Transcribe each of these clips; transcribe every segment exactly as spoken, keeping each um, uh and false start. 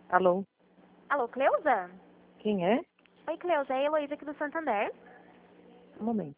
Alô, Alô, Cleusa? quem é? Oi, Cleusa, é a Heloísa aqui do Santander. Um momento.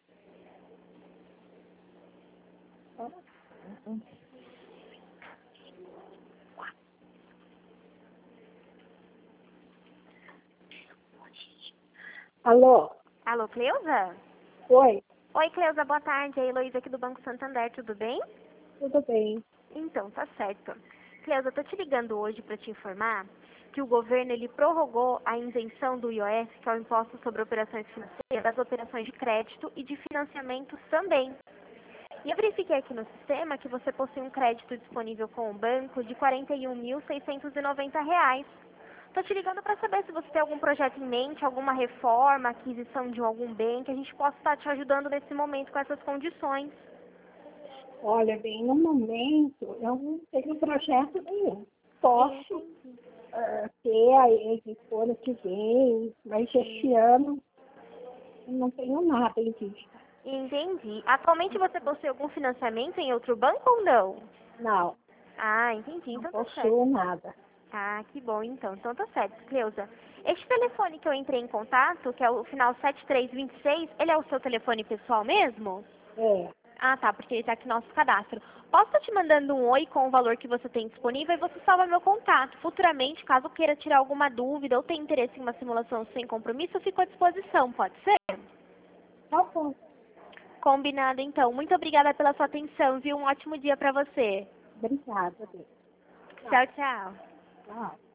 Alô? Alô, Cleusa? Oi, Oi, Cleusa, boa tarde. É a Heloísa aqui do Banco Santander, tudo bem? tudo bem? Então, tá certo. Cleusa, eu tô te ligando hoje para te informar que o governo ele prorrogou a isenção do I O F, que é o Imposto sobre Operações Financeiras, das operações de crédito e de financiamento também. E eu verifiquei aqui no sistema que você possui um crédito disponível com o banco de quarenta e um mil seiscentos e noventa reais. Tô te ligando para saber se você tem algum projeto em mente, alguma reforma, aquisição de algum bem, que a gente possa estar te ajudando nesse momento com essas condições. Olha, bem, no momento eu não tenho projeto nenhum. Posso Entendi. eh, ter aí o ano que vem, mas este ano eu não tenho nada em vista. Entendi. Atualmente você possui algum financiamento em outro banco ou não? Não, Ah, entendi. não Então tá certo. possuo nada. Ah, que bom então. Então tá certo, Cleusa. Este telefone que eu entrei em contato, que é o final sete três dois seis, ele é o seu telefone pessoal mesmo? É, Ah, tá, porque ele tá aqui no nosso cadastro. Posso estar te mandando um oi com o valor que você tem disponível e você salva meu contato. Futuramente, caso queira tirar alguma dúvida ou tenha interesse em uma simulação sem compromisso, eu fico à disposição, pode ser? tá bom. Combinado, então. Muito obrigada pela sua atenção, viu? Um ótimo dia pra você. Obrigada, bem. Tchau, tchau. Tchau.